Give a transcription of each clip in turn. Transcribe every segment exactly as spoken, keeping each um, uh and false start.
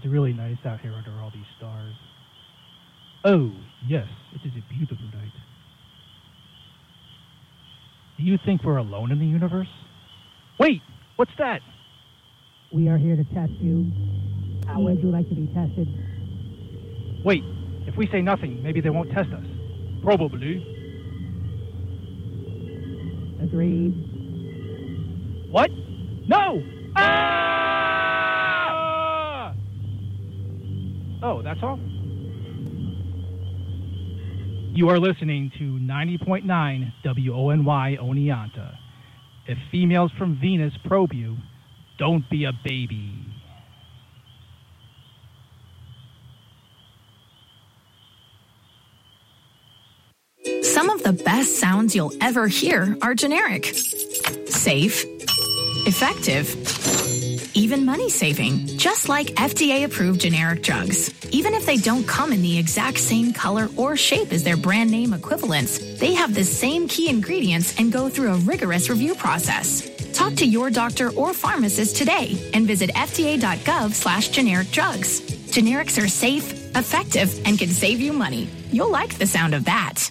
It's really nice out here under all these stars. Oh, yes, it is a beautiful night. Do you think we're alone in the universe? Wait, what's that? We are here to test you. How would you like to be tested? Wait, if we say nothing, maybe they won't test us. Probably. Agreed. What? No! Ah! Oh, that's all? You are listening to ninety point nine W O N Y Oneonta. If females from Venus probe you, don't be a baby. Some of the best sounds you'll ever hear are generic. Safe. Effective. Even money-saving, just like F D A-approved generic drugs. Even if they don't come in the exact same color or shape as their brand name equivalents, they have the same key ingredients and go through a rigorous review process. Talk to your doctor or pharmacist today and visit fda.gov slash generic drugs. Generics are safe, effective, and can save you money. You'll like the sound of that.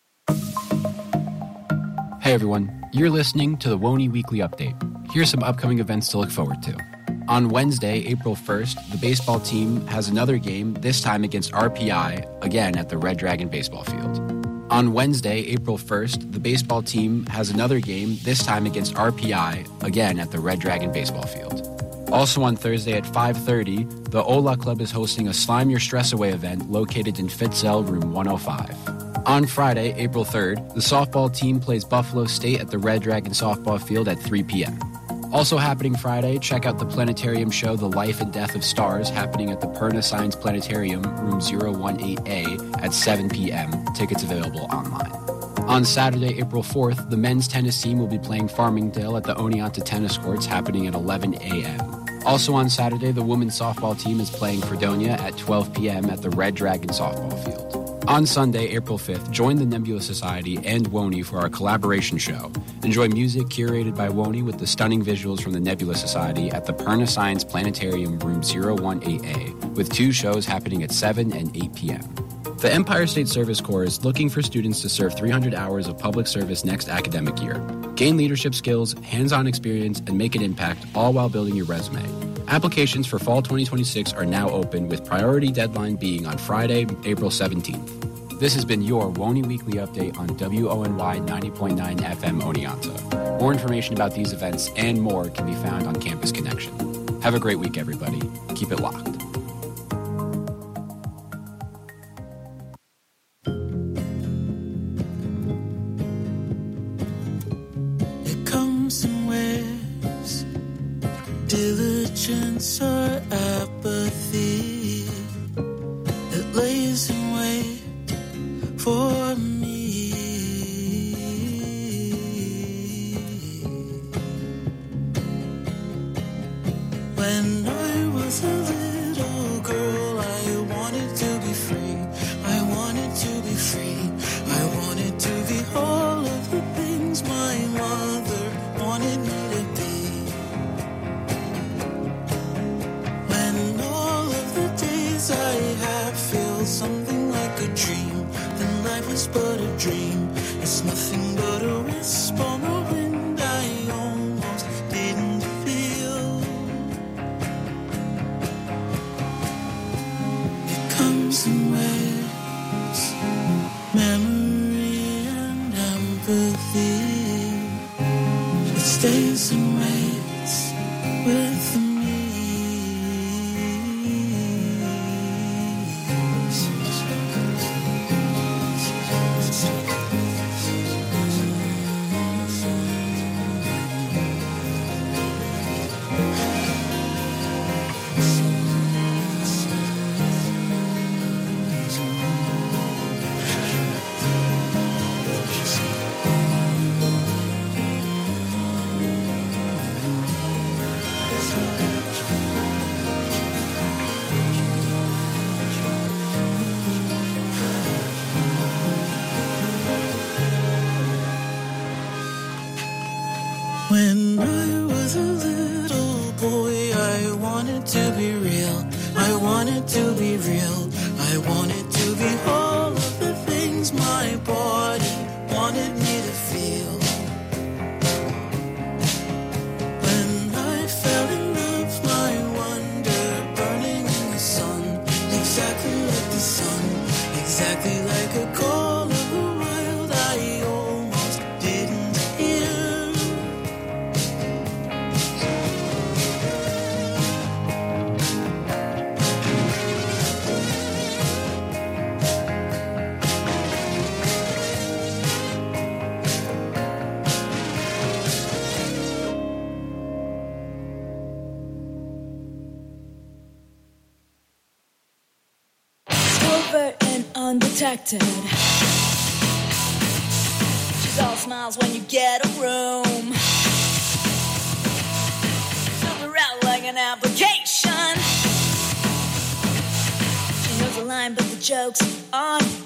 Hey everyone, you're listening to the Woney Weekly Update. Here's some upcoming events to look forward to. On Wednesday, April first, the baseball team has another game, this time against R P I, again at the Red Dragon Baseball Field. On Wednesday, April first, the baseball team has another game, this time against R P I, again at the Red Dragon Baseball Field. Also on Thursday at five thirty, the Ola Club is hosting a Slime Your Stress Away event located in Fitzell, room one oh five. On Friday, April third, the softball team plays Buffalo State at the Red Dragon Softball Field at three p.m. Also happening Friday, check out the planetarium show The Life and Death of Stars happening at the Perna Science Planetarium, room zero one eight A at seven p.m. Tickets available online. On Saturday, April fourth, the men's tennis team will be playing Farmingdale at the Oneonta Tennis Courts happening at eleven a.m. Also on Saturday, the women's softball team is playing Fredonia at twelve p.m. at the Red Dragon Softball Field. On Sunday, April fifth, join the Nebula Society and Woney for our collaboration show. Enjoy music curated by Woney with the stunning visuals from the Nebula Society at the Perna Science Planetarium, room zero one eight A, with two shows happening at seven and eight p.m. The Empire State Service Corps is looking for students to serve three hundred hours of public service next academic year. Gain leadership skills, hands-on experience, and make an impact, all while building your resume. Applications for fall twenty twenty-six are now open, with priority deadline being on Friday, April seventeenth. This has been your Woney Weekly Update on W O N Y ninety point nine F M Oneonta. More information about these events and more can be found on Campus Connection. Have a great week, everybody. Keep it locked. It comes in waves, diligence or apathy. It lays in wait for me. When I was a little girl, I wanted to be free. I wanted to be free. I wanted to be all of the things my mother wanted me to be. When all of the days I have feel something like a dream, then life is but a dream. It's nothing but a wisp on the wind I almost didn't feel. It comes in waves, memory and empathy. It stays and waits with me. like a call of the wild I almost didn't hear. Covert and undetected. She's all smiles when you get a room. Fill her out like an application. She knows the line, but the joke's on you.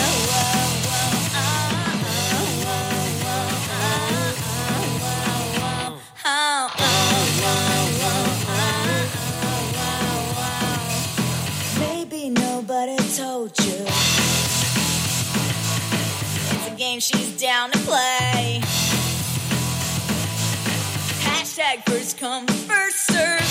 Maybe nobody told you it's a game she's down to play. Hashtag first come, first serve.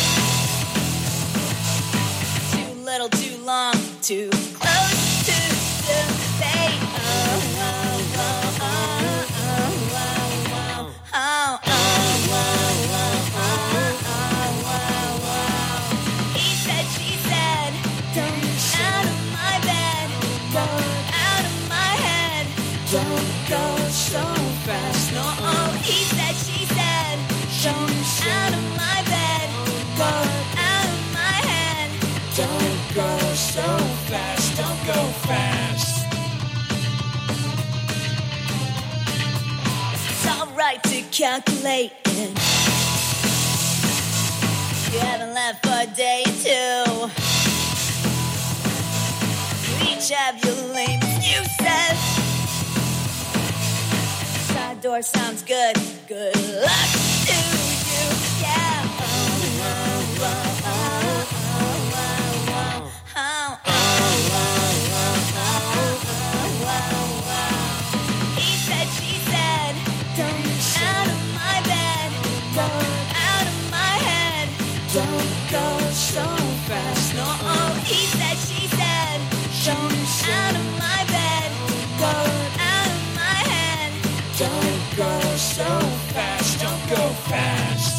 Too little, too long, too close to the fate. Oh, oh, oh, oh, oh, oh, oh, oh, oh, oh, oh, oh. He said, she said, don't out of my bed, go out of my head, don't go so fast. No, oh, he said, she said, don't out of my bed, go out of my head, don't go so fast, don't go fast. It's alright to calculate it. You haven't left for a day or two. Each have your lame excuses. Side door sounds good. Good luck to you. Yeah. Oh, oh, oh, oh, oh, oh, oh, oh, oh, oh, oh. He said, she said, don't out of my bed, go out of my head, don't go so fast. No, oh, he said, she said, don't out of my bed, go out of my head, don't go so fast, don't go fast.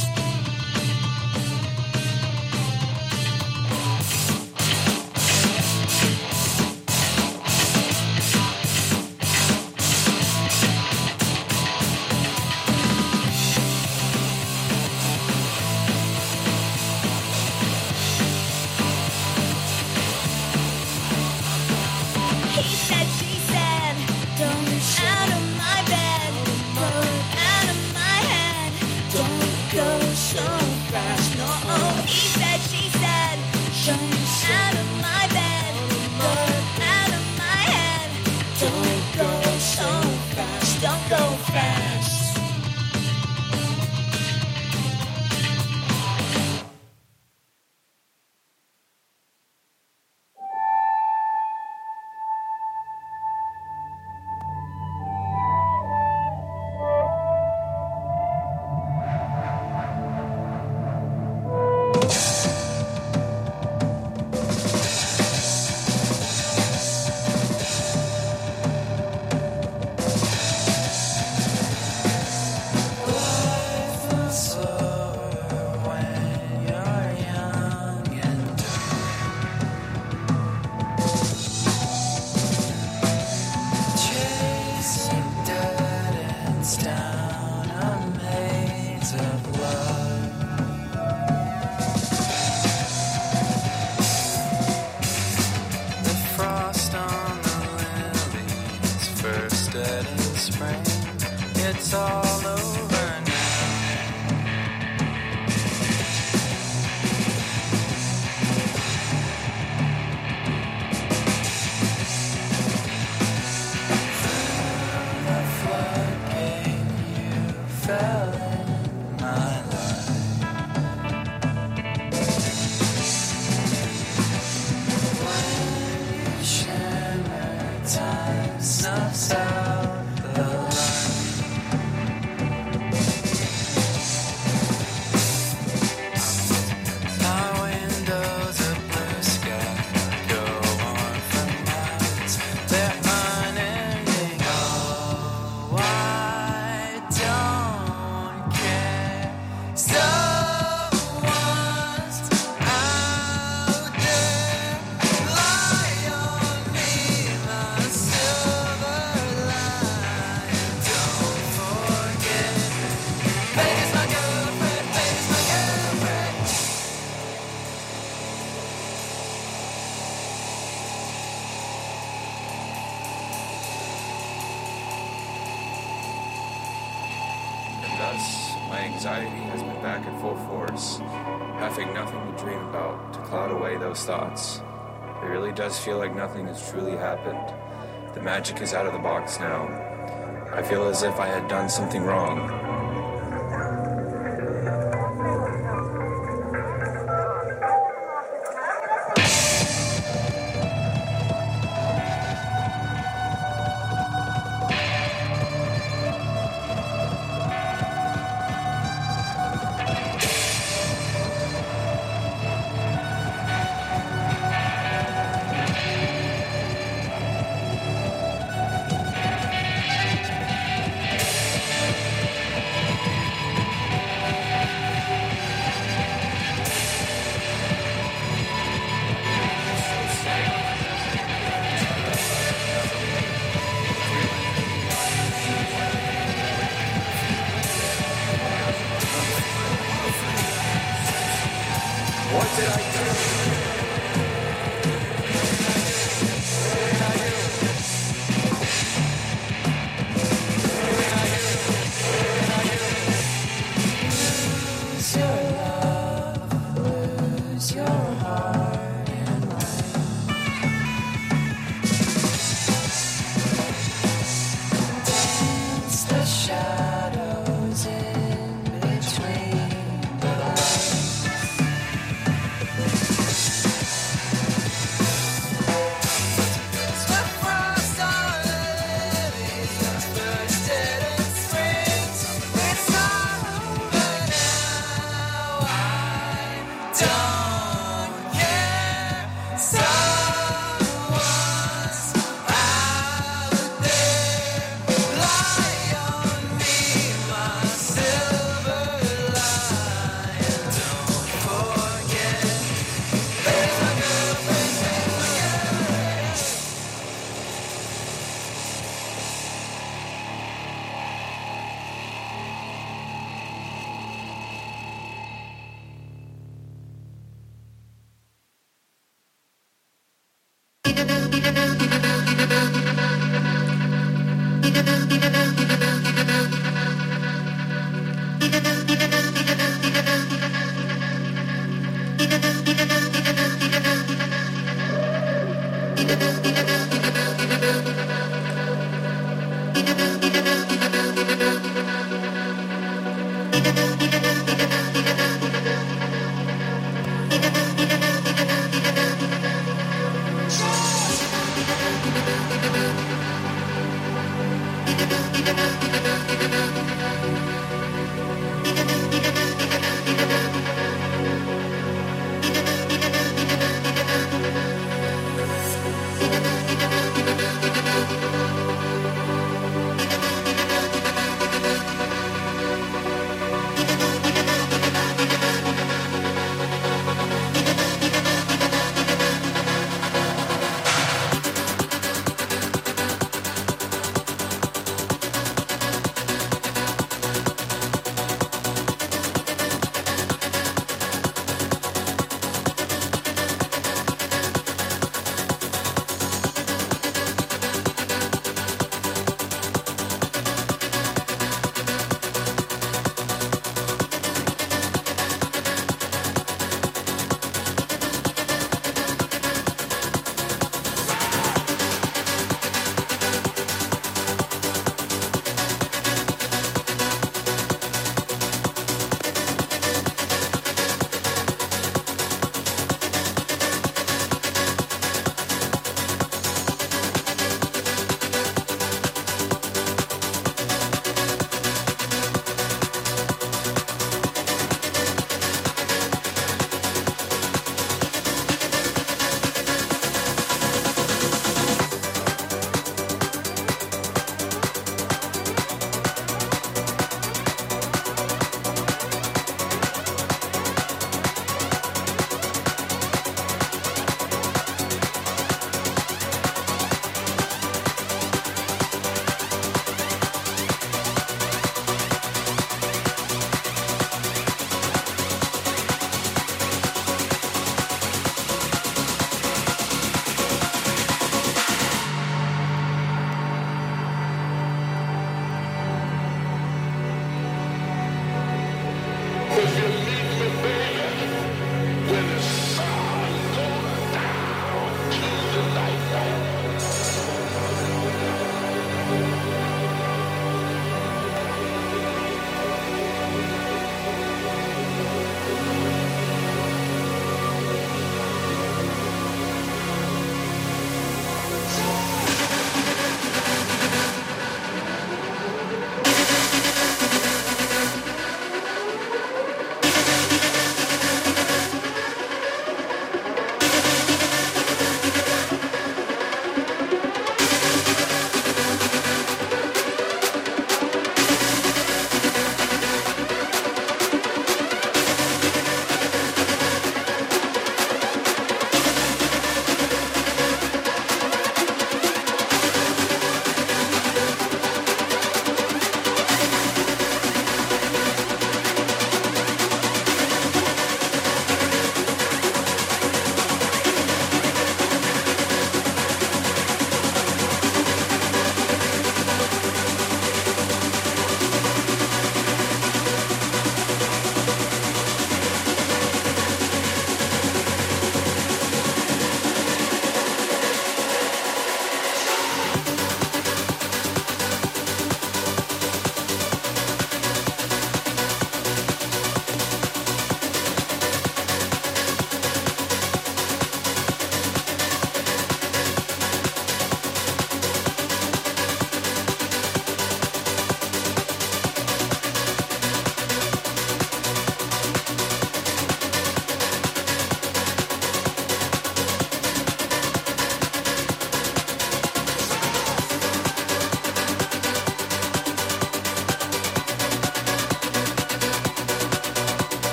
He said, she said, don't out of my bed, go out of my head, don't go so fast. No, oh, he said, she said, don't out of my bed, go out of my head, don't go so fast, don't go fast. It's all over now. The floodgate, you fell in my life. When you shimmer, time snuffs out the light. There are My anxiety has been back in full force, having nothing to dream about to cloud away those thoughts. It really does feel like nothing has truly happened. The magic is out of the box now. I feel as if I had done something wrong.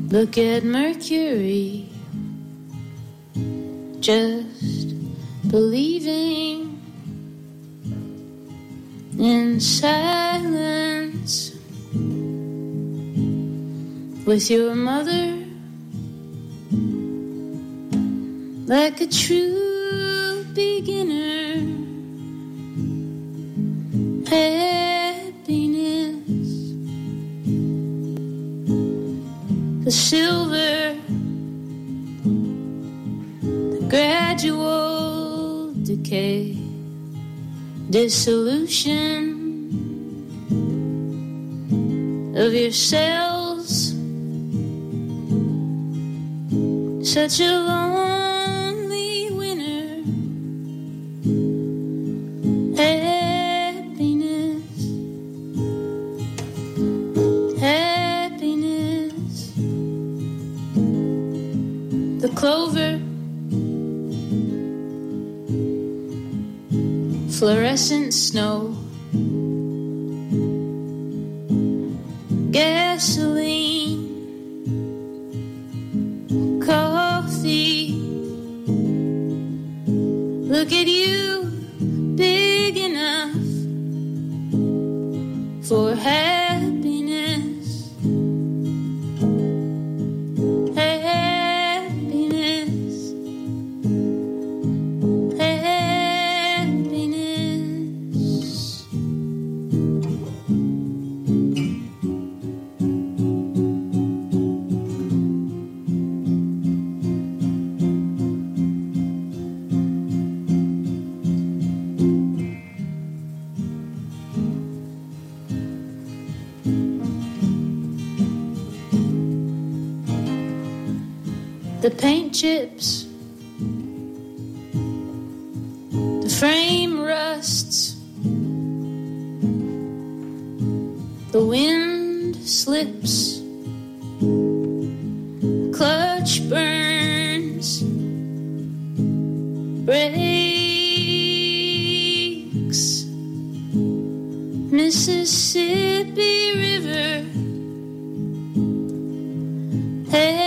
Look at Mercury, just believing in silence with your mother, like a true beginner. Happiness, the silver, the gradual decay, dissolution of your cells. Such a lonely winter. Happiness, happiness, the clover, fluorescent snow, gasoline, coffee. Look at you, big enough for happiness. Happiness, happiness. The paint chips, the frame rusts, the wind slips, clutch burns, breaks, Mississippi River. Hey,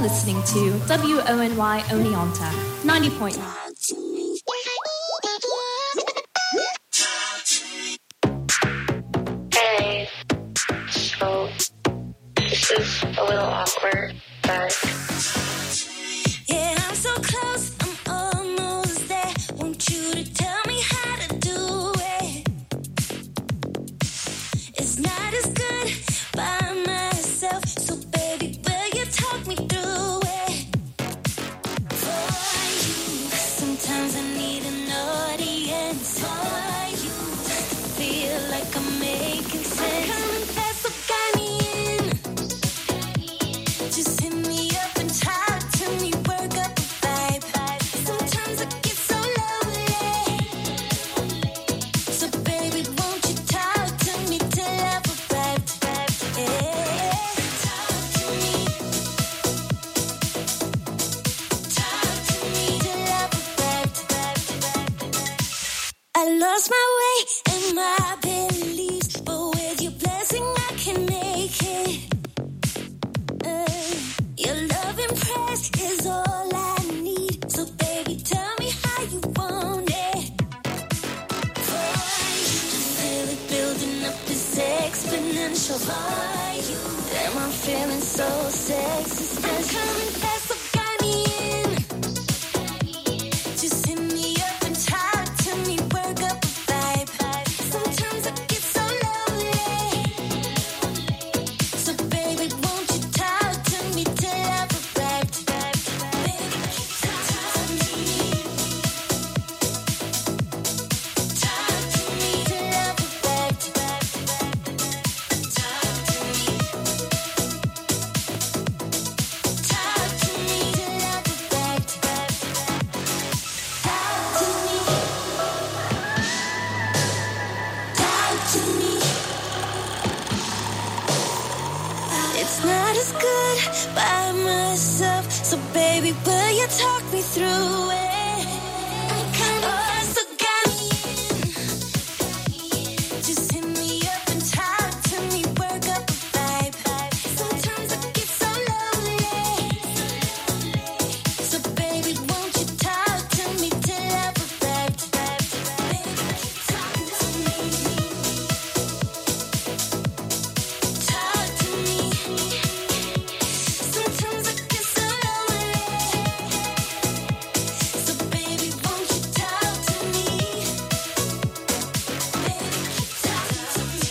listening to W O N Y Oneonta, ninety point nine. Hey, so this is a little awkward, but Yeah, I'm so close, I'm almost there. Want you to tell me how to do it. It's not as good by myself, so baby, will you talk me through it? For you, sometimes I need an audience. For you, feel like I'm making sense. Come and fast, so got me in. Just hit me up and talk to me, work up a vibe. Sometimes I get so lonely. So baby, won't you talk to me till I've arrived? Yeah. Talk to me. Talk to me till I've arrived. I lost my way and my beliefs, but with your blessing I can make it. Uh, Your love and praise is all I need. So baby, tell me how you want it. For you to feel it building up, it's exponential. For you, damn, I'm feeling so sexy. Still coming fast, so got me in. Just hit me up and talk to me, work up a vibe. Sometimes I get so lonely. So baby, won't you talk to me till I've arrived? Baby, talk to me. Talk to me till I've arrived. Talk to me. Talk to me till I've arrived. Talk to me. Talk to me. It's not as good by myself, so baby, will you talk me through it? I'm kind of fast, so got me in. Just hit me up and talk to me, work up a vibe. Sometimes I get so lonely. So baby, won't you talk to me till I've arrived? Baby, talk to me. Talk to me. Sometimes I get so lonely. So baby, won't you talk to me? Baby, talk to me.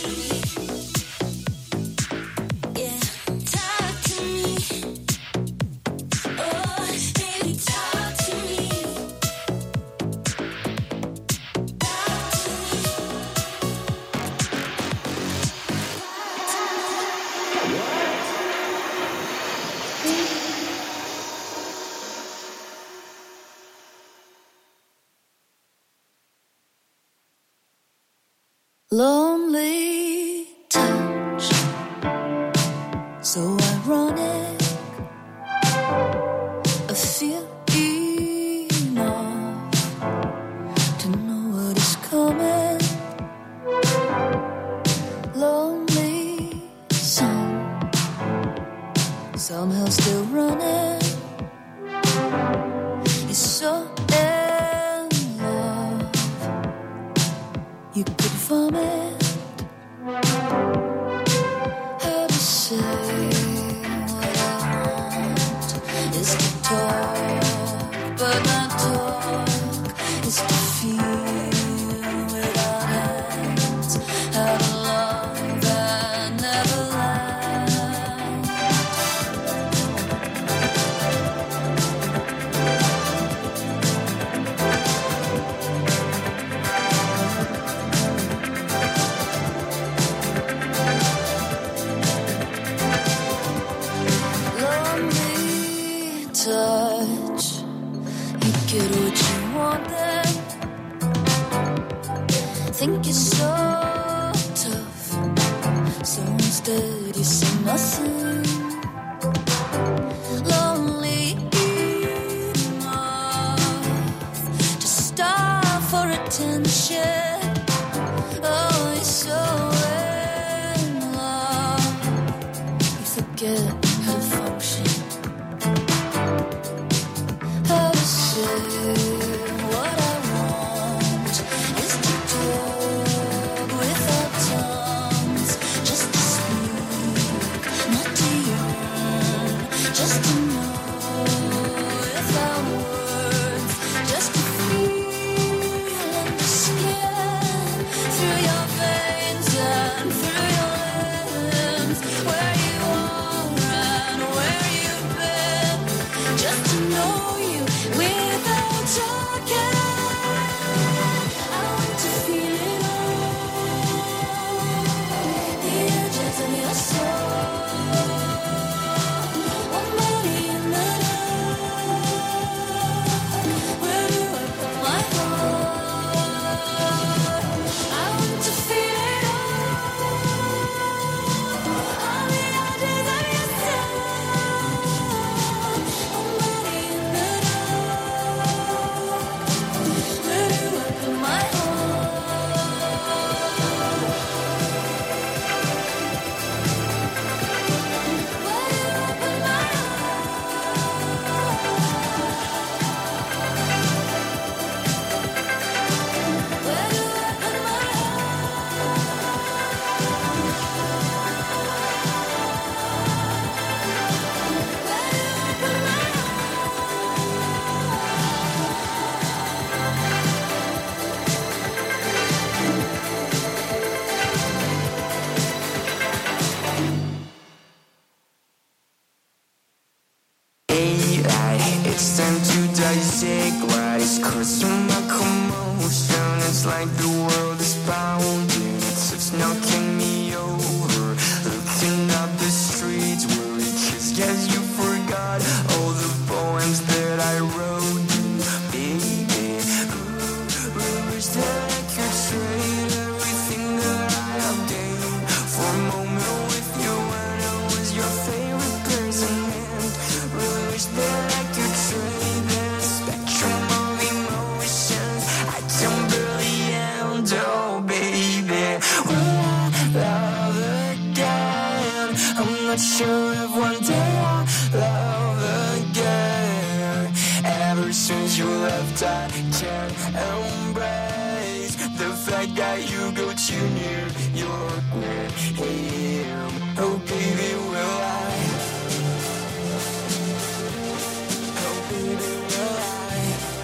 Yeah, talk to me. Oh, baby, talk to me. Lonely touch, so ironic. I feel enough to know what is coming. Lonely sun, somehow still running. It's so in love, you could vomit. How to say what I want is to talk, but not talk is to feel without hands. How to love and never land. Lonely touch, you get what you want then. Think you're so tough, so instead you say nothing. Lonely enough to starve for attention. Oh, you're so in love, you forget how to function. Cause of my commotion, it's like the world is pounding. It's knocking me over. Looking up the streets where it kissed, guess you forgot all the poems that I wrote you, baby. Ooh, I wish that I could trade everything that I have gained for a moment with you when I was your favorite person. And really wish that I could trade the spectrum of emotions I can barely handle, baby. Will I love again? I'm not sure if one day I'll love again. Ever since you left, I can't embrace the fact that you go to New York with him. Oh, baby, will I? Oh, baby, will I?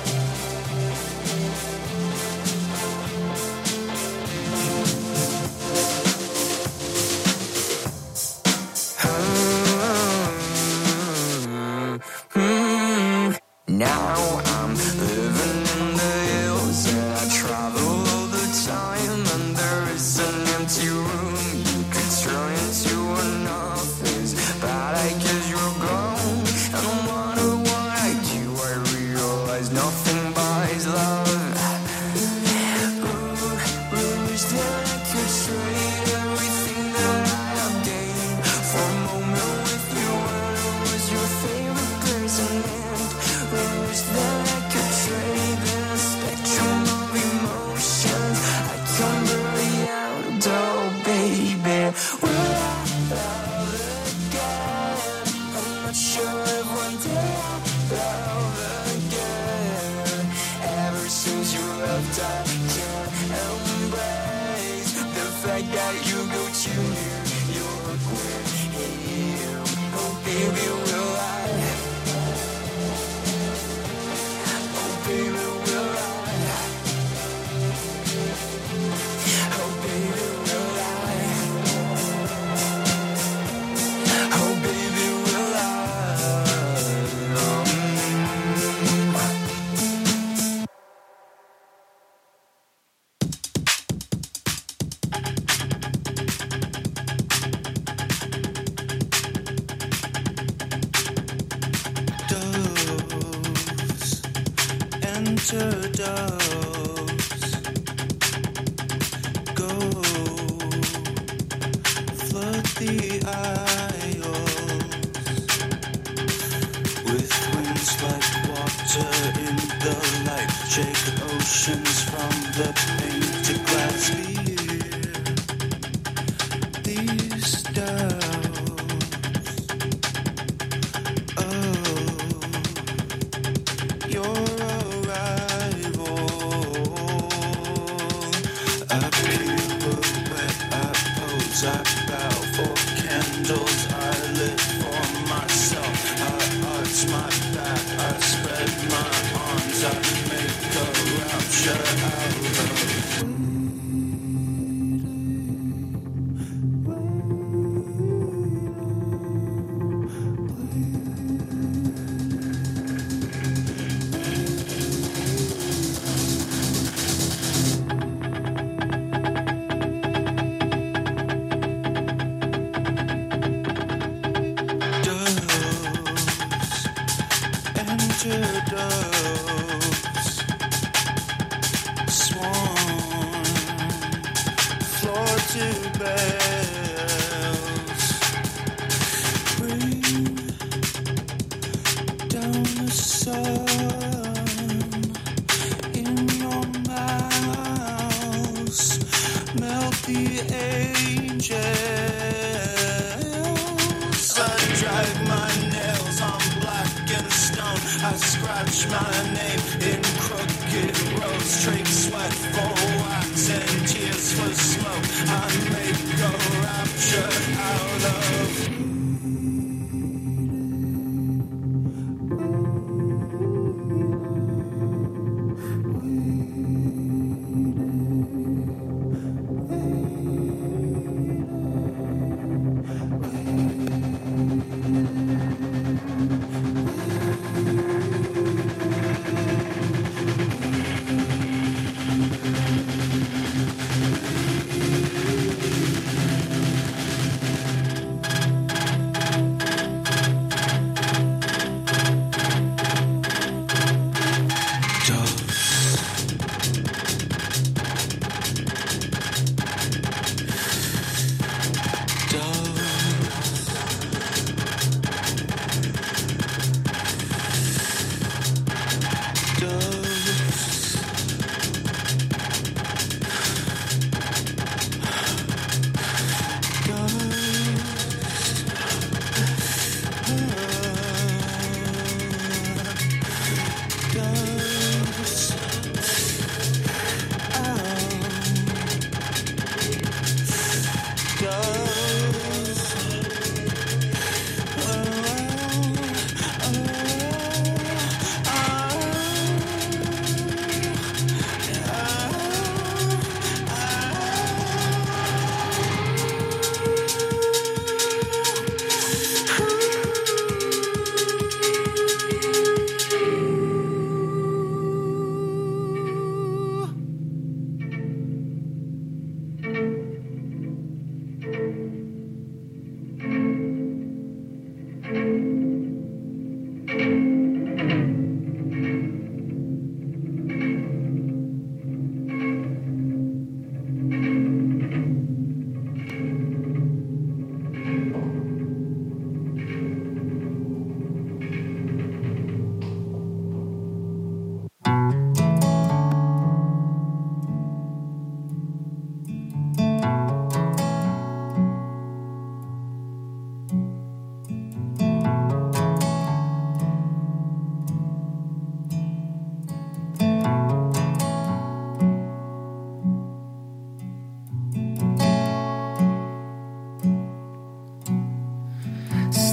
Mm, now I'm living in the hills and I travel all the time, and there is an empty room you could turn into an office, but I guess you're gone. And no matter what I do, I realize nothing buys love. Ooh, really wish that I could trade everything that I have gained for a moment with you when I was your favorite person. And really wish that I could trade the spectrum of emotions I can barely handle, baby. Will I love again? I'm not sure if one day I'll love again. Ever since you left, I can't embrace the fact that you go to New York with him. Oh, baby, will I? Oh, baby, will I? Oh, baby, will I? Oh, baby, will I? Doves enter doves, go flood the aisles with winds like water in the light, shake oceans from the painted glass here. These doves, oh, your arrival. I pirouette, I pose, I bow for candles, I live for myself. I arch my back, I spread my arms, I make a rapture out of.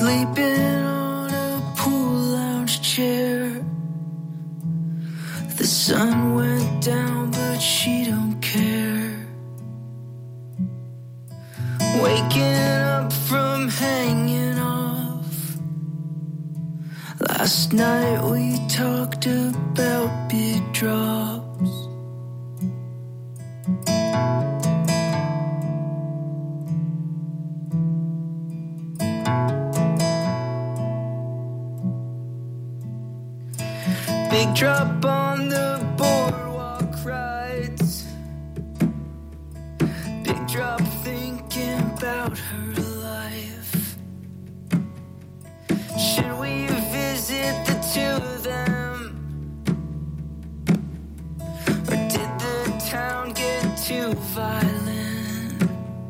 sleeping on a pool lounge chair. The sun went down, but she don't care. Waking up from hanging off. Last night we talked about big drops. Big drop on the boardwalk rides. Big drop thinking about her life. Should we visit the two of them? Or did the town get too violent?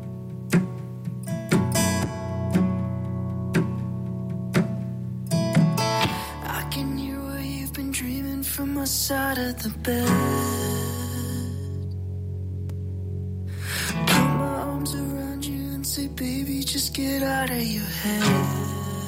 I can hear what you've been dreaming from my side of the bed. Put my arms around you and say, baby, just get out of your head.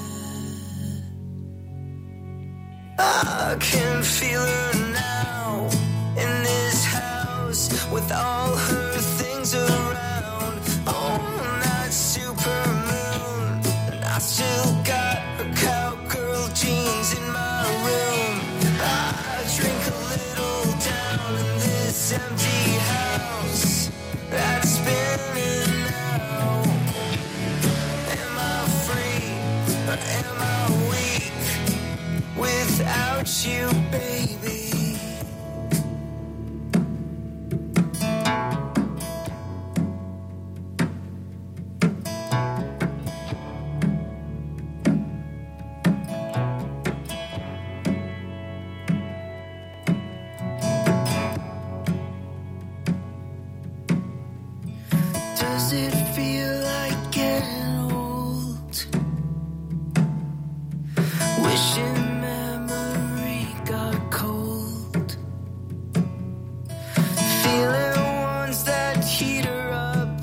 I can feel her now in this house with all her things around on that super moon. And I still got her cowgirl jeans in my room. I drink a little down in this empty house that's spinning now. Am I free or am I weak without you, baby? Does it feel like getting old? Wishing memory got cold. Feeling ones that heat her up.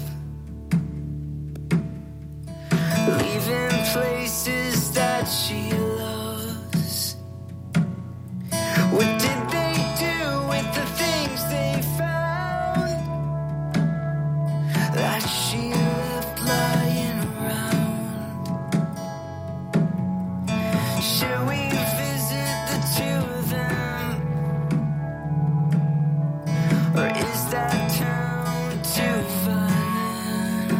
Leaving places that she loves. What did they do with the things they found that she left lying around? Should we visit the two of them? Or is that town too violent?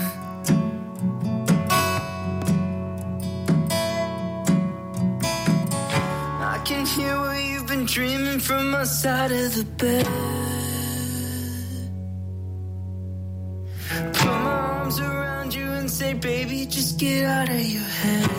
I can hear what you've been dreaming from my side of the bed. Put my arms around you and say, baby, just get out of your head.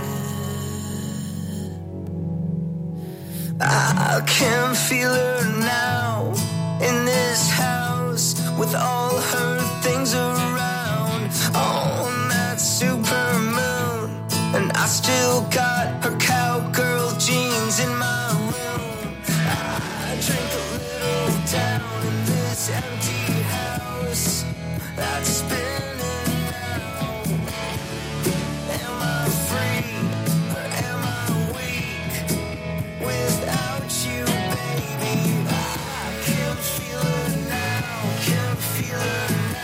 I can feel her now in this house with all her things around on that super moon. And I still got her cowgirl jeans in my room. I drink a little down in this empty house that's spinning now. Am I free or am I weak without you, baby? I can feel her now, can feel her now.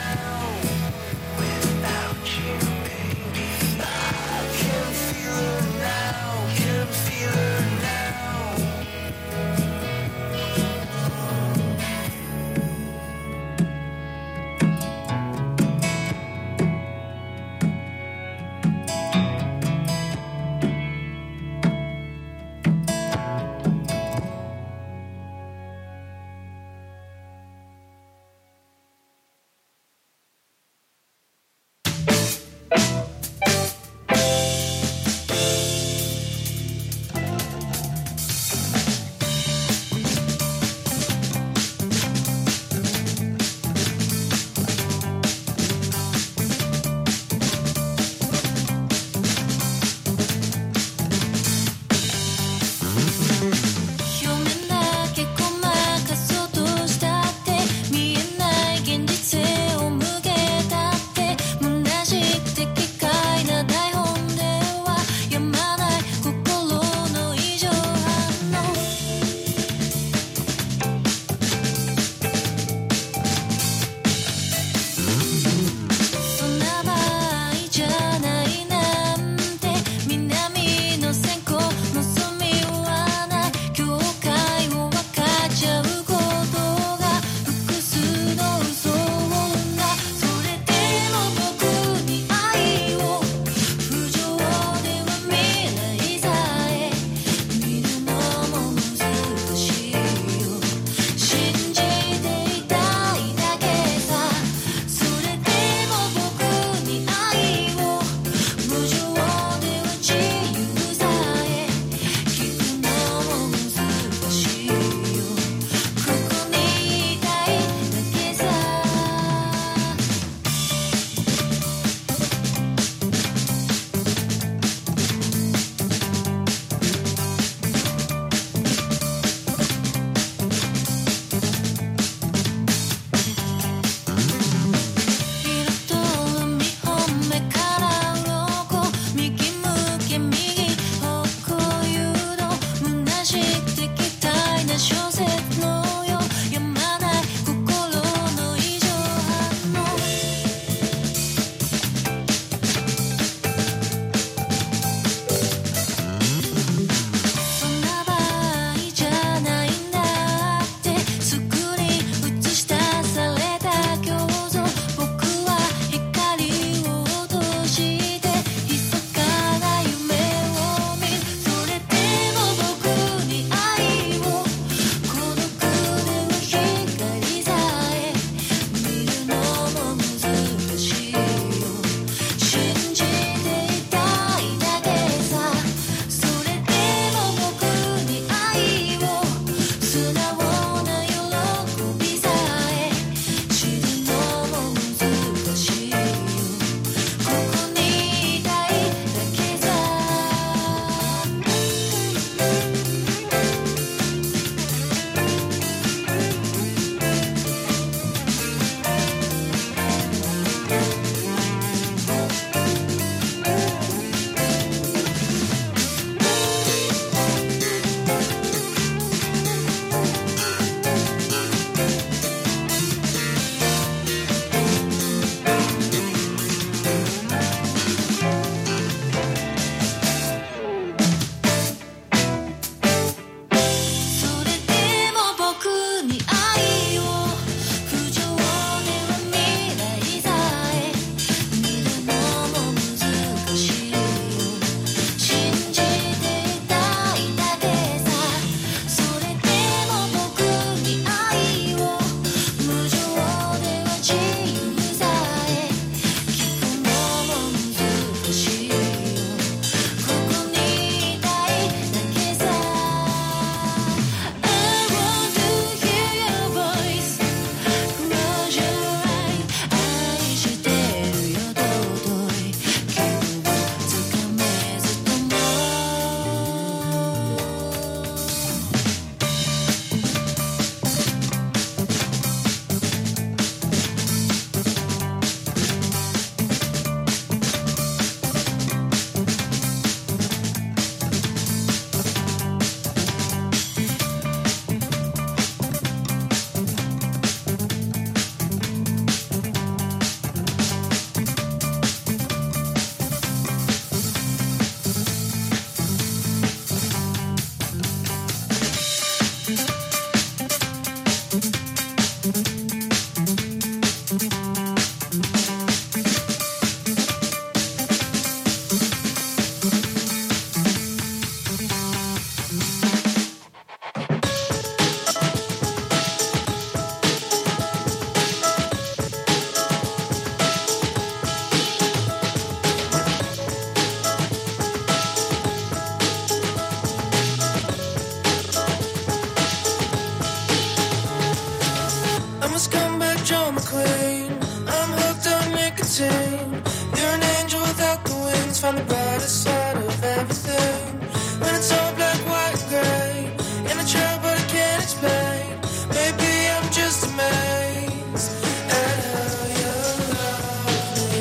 nicotine. You're an angel without the wings. Find the brighter side of everything. When it's all black, white, and gray. In the trap, but I can't explain. Maybe I'm just amazed at how you love me.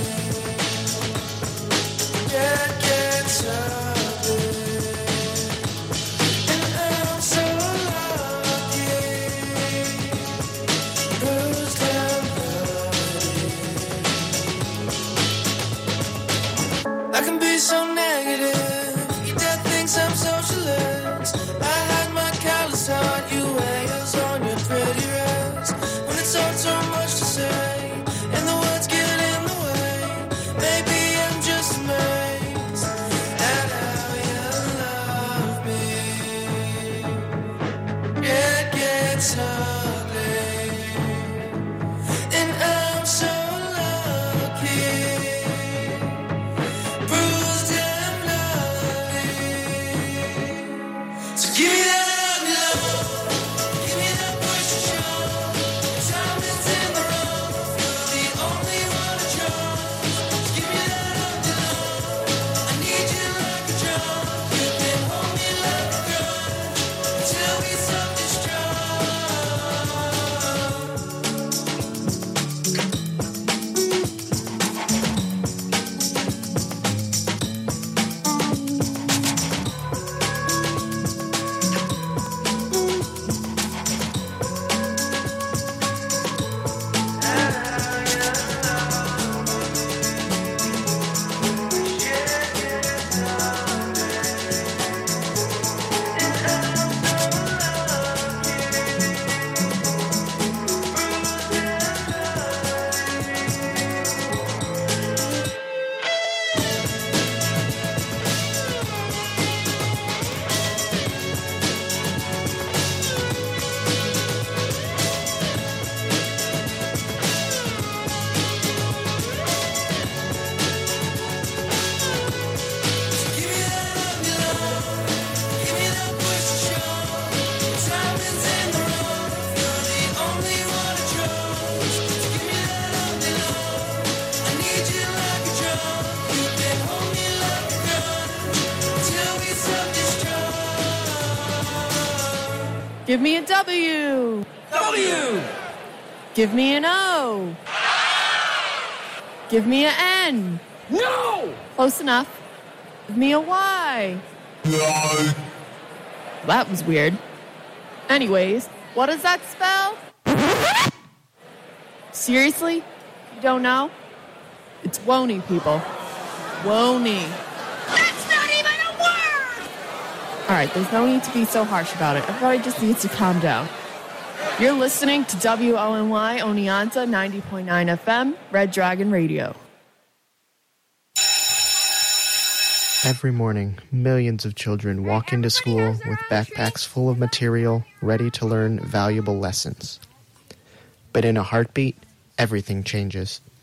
Yeah, get ugly. And I'm so lucky. Bruised and bloody. I can be so negative. Your dad thinks I'm socialist. I hide my callous heart. You wear yours on your pretty wrist. When it's all so much to say, and the words get in the way. Maybe I'm just amazed at how you love me. Yeah, it gets ugly. And I'm so lucky. Bruised and bloody. So give me that ugly love. Give me that push to shove. Time is in the rough. You're the only one to trust. So give me that ugly love. I need you like a drug. You can hold me like a grudge until we self-destruct. Give me a W. W. Give me an O. Give me an N. No. Close enough. Give me a Y. No. That was weird. Anyways, what does that spell? Seriously? You don't know? It's Woney, people. Woney. That's not even a word! Alright, there's no need to be so harsh about it. Everybody just needs to calm down. You're listening to W O N Y Oneonta ninety point nine F M, Red Dragon Radio. Every morning, millions of children walk into school with backpacks full of material, ready to learn valuable lessons. But in a heartbeat, everything changes.